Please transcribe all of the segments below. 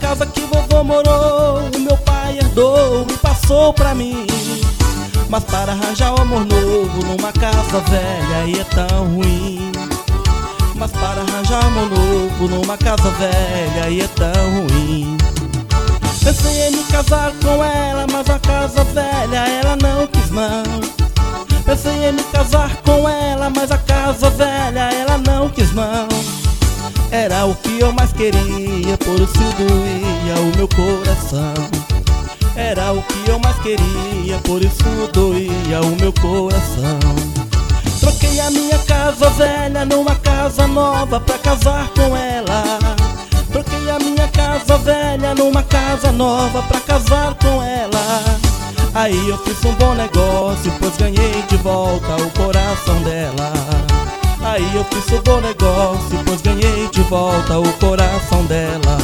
casa que vovô morou, o meu pai herdou e passou pra mim. Mas para arranjar um amor novo numa casa velha aí é tão ruim. Mas para arranjar um amor novo numa casa velha aí é tão ruim. Pensei em me casar com ela, mas a casa velha ela não quis não. Pensei em me casar com ela, mas a casa velha ela não quis não. Era o que eu mais queria, por isso doía o meu coração. Era o que eu mais queria, por isso doía o meu coração. Troquei a minha casa velha numa casa nova pra casar com ela. Troquei a minha casa velha numa casa nova pra casar com ela. Aí eu fiz um bom negócio, pois ganhei de volta o coração dela. Aí eu fiz um bom negócio, pois ganhei de volta o coração dela.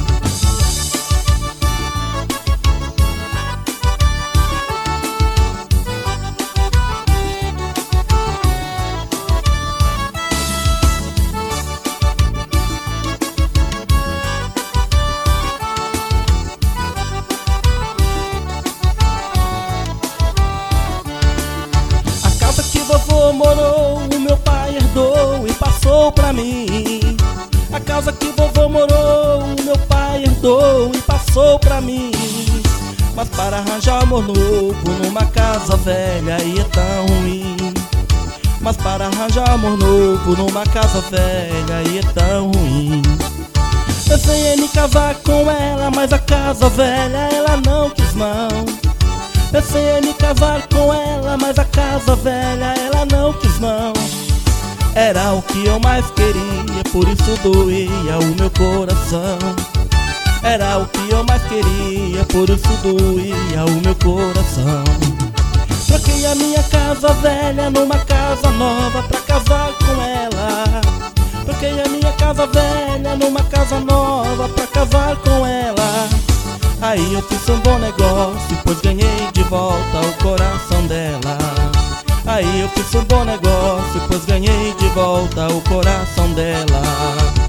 Vovô morou, o meu pai herdou e passou pra mim. A casa que vovô morou, o meu pai herdou e passou pra mim. Mas para arranjar amor novo numa casa velha aí é tão ruim. Mas para arranjar amor novo numa casa velha aí é tão ruim. Pensei em me casar com ela, mas a casa velha ela não quis não. Pensei em me casar com ela, mas a casa velha ela não quis não. Era o que eu mais queria, por isso doía o meu coração. Era o que eu mais queria, por isso doía o meu coração. Troquei a minha casa velha numa casa nova pra casar com ela. Troquei a minha casa velha numa casa nova pra casar com ela. Aí eu fiz um bom negócio, pois ganhei de volta o coração dela. Aí eu fiz um bom negócio, pois ganhei de volta o coração dela.